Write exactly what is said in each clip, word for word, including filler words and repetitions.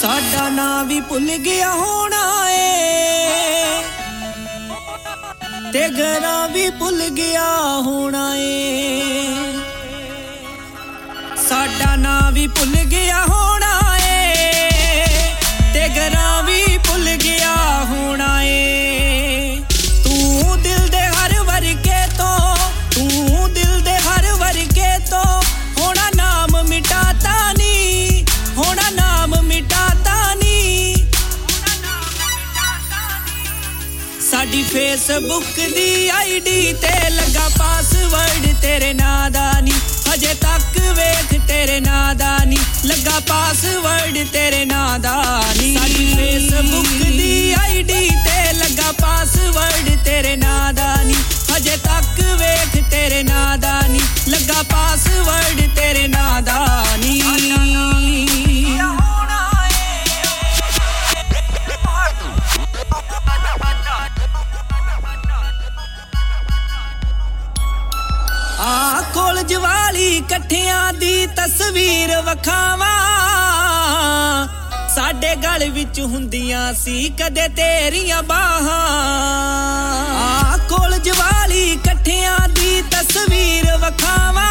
ਸਾਡਾ ਨਾਂ ਵੀ ਭੁੱਲ ਗਿਆ ਹੋਣਾ ਏ ਤੇ ਘਰਾਂ ਵੀ ਭੁੱਲ ਗਿਆ ਹੋਣਾ ਏ ਸਾਡਾ ਨਾਂ ਵੀ ਭੁੱਲ ਗਿਆ ਹੋਣਾ ਏ ਤੇ ਘਰਾਂ ਵੀ ਭੁੱਲ ਗਿਆ ਹੋਣਾ ਏ ਤੂੰ ਦਿਲ ਦੇ ਹਰ ਵਰਕੇ ਤੋਂ ਤੂੰ ਦਿਲ ਦੇ ਹਰ ਵਰਕੇ ਤੋਂ ਹੋਣਾ ਨਾਮ ਮਿਟਾਤਾ ਨੀ ਹੋਣਾ ਨਾਮ ਮਿਟਾਤਾ ਨੀ ਸਾਡੀ ਫੇਸਬੁੱਕ ਦੀ ਆਈਡੀ ਤੇ ਲੱਗਾ ਪਾਸਵਰਡ ਤੇਰੇ ਨਾਂ ਦਾ ਨੀ ਅਜੇ ਤੱਕ ਵੇਖ ਤੇਰੇ ਨਾਂ ਦਾ ਨੀ ਲੱਗਾ ਪਾਸਵਰਡ ਤੇਰੇ ਨਾਂ ਦਾ ਨੀ ਸਾਡੀ ਫੇਸਬੁੱਕ ਦੀ ਆਈਡੀ ਤੇ ਲੱਗਾ ਪਾਸਵਰਡ ਤੇਰੇ ਨਾਂ ਦਾ ਨੀ ਅਜੇ ਤੱਕ ਵੇਖ ਤੇਰੇ ਨਾਂ ਦਾ ਨੀ ਲੱਗਾ ਪਾਸਵਰਡ ਤੇਰੇ ਨਾਂ ਦਾ ਨੀ ਆ ਕਾਲਜ ਵਾਲੀ ਇਕੱਠਿਆਂ ਦੀ ਤਸਵੀਰ ਵਖਾਵਾਂ ਸਾਡੇ ਗਲ ਵਿੱਚ ਹੁੰਦੀਆਂ ਸੀ ਕਦੇ ਤੇਰੀਆਂ ਬਾਹਾਂ ਆ ਕਾਲਜ ਵਾਲੀ ਇਕੱਠਿਆਂ ਦੀ ਤਸਵੀਰ ਵਖਾਵਾਂ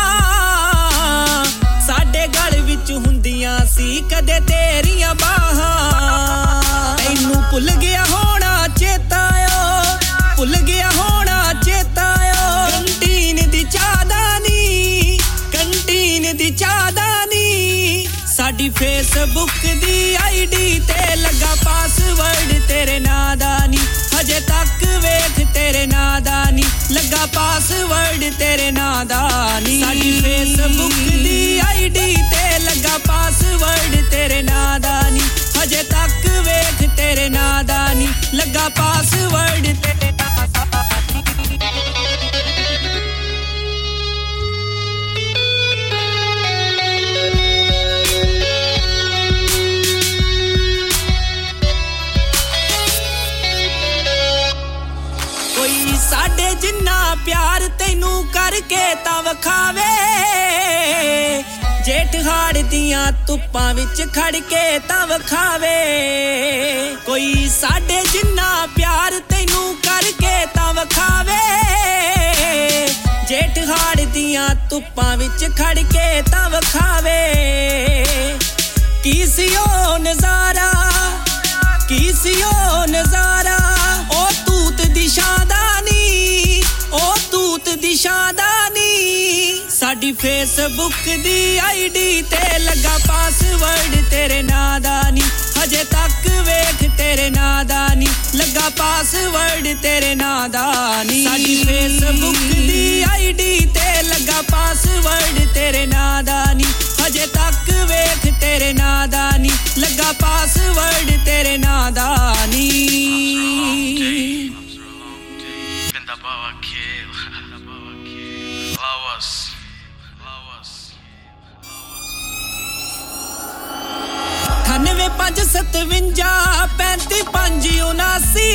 ਸਾਡੇ ਗਲ ਵਿੱਚ ਹੁੰਦੀਆਂ ਸੀ ਕਦੇ ਤੇਰੀਆਂ ਬਾਹਾਂ ਤੈਨੂੰ ਭੁੱਲ ਗਿਆ ਹੋਣਾ ਚੇਤਾ ਓ ਭੁੱਲ ਗਿਆ ਹੋਣਾ ਚੇਤਾ ਓ ਕੰਟੀਨ ਦੀ ਚਾਹਦਾਨੀ ਕੰਟੀਨ ਦੀ ਚਾਹਦਾਨੀ ਸਾਡੀ ਫੇਸਬੁੱਕ ਦੀ ਆਈਡੀ ਤੇ ਲੱਗਾ ਪਾਸਵਰਡ ਤੇਰੇ ਨਾਂ ਦਾ ਨੀ ਅਜੇ ਤੱਕ ਵੇਖ ਤੇਰੇ ਨਾਂ ਦਾ ਨੀ ਲੱਗਾ ਪਾਸਵਰਡ ਤੇਰੇ ਨਾਂ ਦਾ ਨੀ ਸਾਡੀ ਫੇਸਬੁੱਕ ਦੀ ਆਈਡੀ ਤੇ ਲੱਗਾ ਪਾਸਵਰਡ ਤੇਰੇ ਨਾਂ ਦਾ ਨੀ ਅਜੇ ਤੱਕ ਵੇਖ ਤੇਰੇ ਨਾਂ ਦਾ ਨੀ ਲੱਗਾ ਪਾਸਵਰਡ ਤੇਰੇ ਨਾਂ ਦਾ ਕੋਈ ਸਾਡੇ ਜਿੰਨਾ ਪਿਆਰ ਤੈਨੂੰ ਕਰਕੇ ਤਾਂ ਵਖਾਵੇ ਜੇਠ ਹਾੜ ਦੀਆਂ ਧੁੱਪਾਂ ਵਿੱਚ ਖੜ ਕੇ ਤਾਂ ਵਖਾਵੇ ਕੋਈ ਸਾਡੇ ਜਿੰਨਾ ਪਿਆਰ ਤੈਨੂੰ ਕਰਕੇ ਤਾਂ ਵਖਾਵੇ ਜੇਠ ਹਾੜ ਦੀਆਂ ਧੁੱਪਾਂ ਵਿੱਚ ਖੜ ਕੇ ਤਾਂ ਵਖਾਵੇ ਕੀ ਸੀ ਉਹ ਨਜ਼ਾਰਾ ਕੀ ਸੀ ਉਹ ਨਜ਼ਾਰਾ ਉਹ ਤੂਤ ਦੀ ਸ਼ਾਦਾਨੀ ਉਹ ਤੂਤ ਦੀ ਸ਼ਾਦਾਨੀ ਸਾਡੀ ਫੇਸਬੁੱਕ ਦੀ ਆਈਡੀ ਤੇ ਲੱਗਾ ਪਾਸਵਰਡ ਤੇਰੇ ਨਾਂ ਦਾ ਨੀ ਅਜੇ ਤੱਕ ਵੇਖ ਤੇਰੇ ਨਾਂ ਦਾ ਨੀ ਲੱਗਾ ਪਾਸਵਰਡ ਤੇਰੇ ਨਾਂ ਦਾ ਨੀ ਸਾਡੀ ਫੇਸਬੁੱਕ ਦੀ ਆਈਡੀ ਤੇ ਲੱਗਾ ਪਾਸਵਰਡ ਤੇਰੇ ਨਾਂ ਦਾ ਨੀ ਅਜੇ ਤੱਕ ਵੇਖ ਤੇਰੇ ਨਾਂ ਦਾ ਨੀ ਲੱਗਾ ਪਾਸਵਰਡ ਤੇਰੇ ਨਾਂ ਦਾ ਨੀ ਅਠਾਨਵੇਂ ਪੰਜ ਸਤਵੰਜਾ ਪੈਂਤੀ ਪੰਜ ਉਨਾਸੀ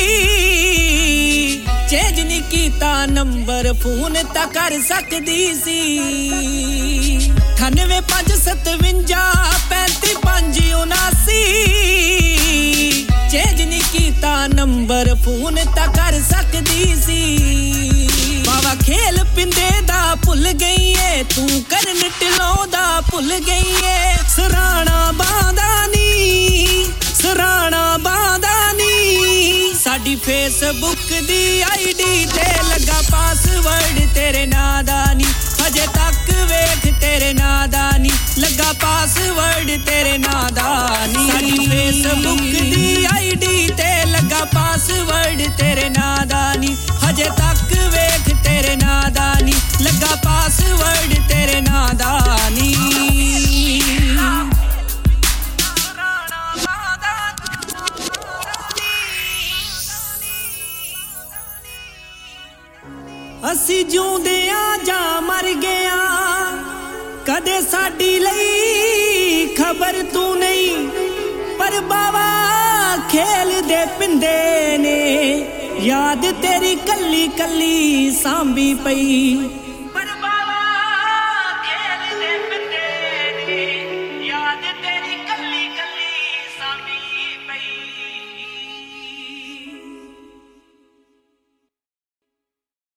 ਚੇਂਜ ਨਹੀਂ ਕੀਤਾ ਨੰਬਰ ਫੋਨ ਤਾਂ ਕਰ ਸਕਦੀ ਸੀ ਅਠਾਨਵੇਂ ਪੰਜ ਸਤਵੰਜਾ ਪੈਂਤੀ ਪੰਜ ਉਨਾਸੀ ਚੇਂਜ ਨਹੀਂ ਕੀਤਾ ਨੰਬਰ ਫੋਨ ਤਾਂ ਕਰ ਸਕਦੀ ਸੀ ਬਾਵਾ ਖੇਲ ਪਿੰਦੇ ਦਾ ਭੁੱਲ ਗਈ ਏ ਤੂੰ ਕਰਨ ਢਿਲੋਂ ਦਾ ਭੁੱਲ ਗਈ ਏ ਸਰਾਣਾ ਬਾਂਦਾ ਨੀ ਸਰਾਣਾ ਬਾਂਦਾ ਨੀ ਸਾਡੀ ਫੇਸਬੁੱਕ ਦੀ ਆਈਡੀ ਤੇ ਲੱਗਾ ਪਾਸਵਰਡ ਤੇਰੇ ਨਾਂ ਦਾ ਨੀ ਅਜੇ ਤੱਕ ਵੇਖ ਤੇਰੇ ਨਾਂ ਦਾ ਨੀ ਲੱਗਾ ਪਾਸਵਰਡ ਤੇਰੇ ਨਾਂ ਦਾ ਨੀ ਸਾਡੀ ਫੇਸਬੁੱਕ ਦੀ ਆਈਡੀ ਤੇ ਲੱਗਾ ਪਾਸਵਰਡ ਤੇਰੇ ਨਾਂ ਦਾ ਨੀ ਅਜੇ ਤੱਕ ਵੇਖ ਤੇਰੇ ਨਾਂ ਦਾ ਨੀ ਲੱਗਾ ਪਾਸਵਰਡ ਤੇਰੇ ਨਾਂ ਦਾ ਨੀ ਅਸੀਂ ਜਿਉਂਦਿਆਂ ਜਾਂ ਮਰ ਗਿਆ ਕਦੇ ਸਾਡੀ ਲਈ ਖਬਰ ਤੂੰ ਨਹੀਂ ਪਰ ਬਾਵਾ ਖੇਲਦੇ ਪਿੰਦੇ ਨੇ ਯਾਦ ਤੇਰੀ ਕੱਲੀ ਕੱਲੀ ਸਾਂਭੀ ਪਈ